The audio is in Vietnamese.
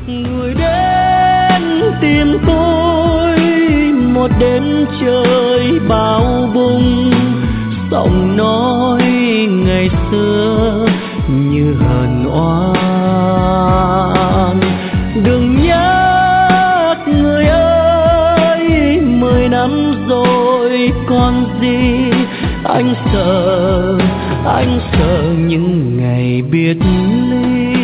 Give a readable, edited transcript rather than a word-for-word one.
người đến tìm tôi một đêm trời bao bùng, giọng nói ngày xưa như hờn oan. Đừng nhắc người ơi, 10 năm rồi còn gì, anh sợ những ngày biệt ly.